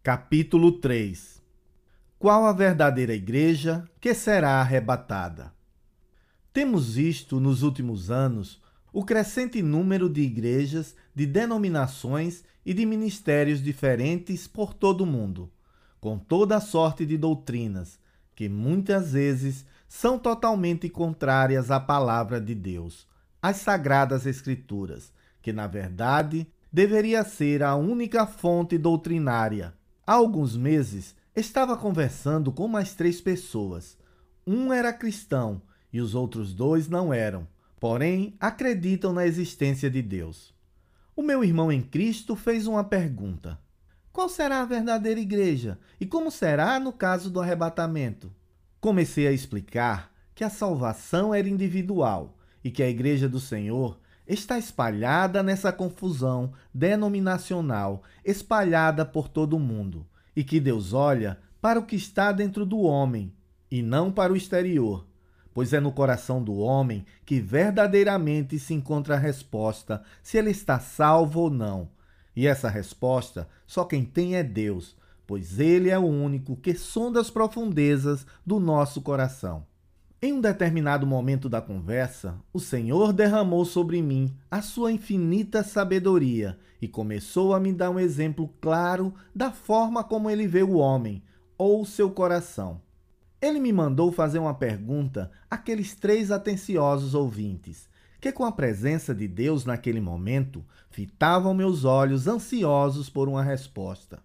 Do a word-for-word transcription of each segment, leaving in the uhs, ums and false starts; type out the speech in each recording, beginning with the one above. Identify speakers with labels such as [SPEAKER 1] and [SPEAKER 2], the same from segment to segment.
[SPEAKER 1] Capítulo três. Qual a verdadeira igreja que será arrebatada? Temos visto nos últimos anos o crescente número de igrejas, de denominações e de ministérios diferentes por todo o mundo, com toda a sorte de doutrinas, que muitas vezes são totalmente contrárias à palavra de Deus, às sagradas escrituras, que na verdade deveria ser a única fonte doutrinária. Há alguns meses, estava conversando com mais três pessoas. Um era cristão e os outros dois não eram, porém acreditam na existência de Deus. O meu irmão em Cristo fez uma pergunta: qual será a verdadeira igreja e como será no caso do arrebatamento? Comecei a explicar que a salvação era individual e que a igreja do Senhor está espalhada nessa confusão denominacional, espalhada por todo o mundo, e que Deus olha para o que está dentro do homem e não para o exterior, pois é no coração do homem que verdadeiramente se encontra a resposta se ele está salvo ou não. E essa resposta só quem tem é Deus, pois Ele é o único que sonda as profundezas do nosso coração. Em um determinado momento da conversa, o Senhor derramou sobre mim a sua infinita sabedoria e começou a me dar um exemplo claro da forma como ele vê o homem, ou o seu coração. Ele me mandou fazer uma pergunta àqueles três atenciosos ouvintes, que com a presença de Deus naquele momento, fitavam meus olhos ansiosos por uma resposta.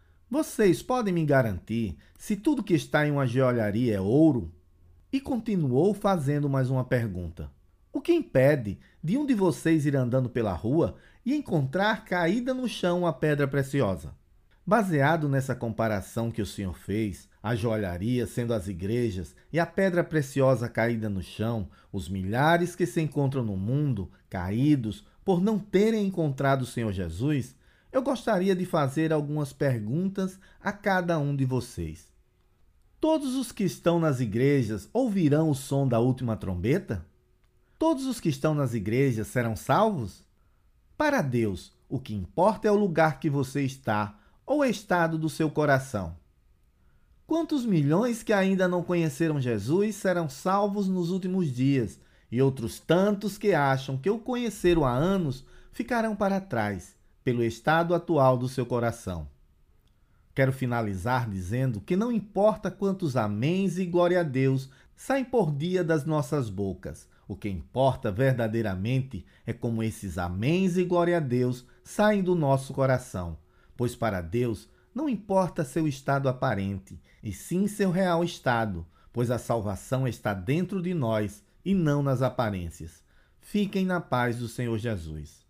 [SPEAKER 1] Vocês podem me garantir se tudo que está em uma joalharia é ouro? E continuou fazendo mais uma pergunta. O que impede de um de vocês ir andando pela rua e encontrar caída no chão uma pedra preciosa? Baseado nessa comparação que o Senhor fez, a joalharia sendo as igrejas e a pedra preciosa caída no chão, os milhares que se encontram no mundo caídos por não terem encontrado o Senhor Jesus, eu gostaria de fazer algumas perguntas a cada um de vocês. Todos os que estão nas igrejas ouvirão o som da última trombeta? Todos os que estão nas igrejas serão salvos? Para Deus, o que importa é o lugar que você está ou o estado do seu coração. Quantos milhões que ainda não conheceram Jesus serão salvos nos últimos dias, e outros tantos que acham que o conheceram há anos ficarão para trás, pelo estado atual do seu coração? Quero finalizar dizendo que não importa quantos améns e glória a Deus saem por dia das nossas bocas. O que importa verdadeiramente é como esses améns e glória a Deus saem do nosso coração. Pois para Deus não importa seu estado aparente, e sim seu real estado, pois a salvação está dentro de nós e não nas aparências. Fiquem na paz do Senhor Jesus.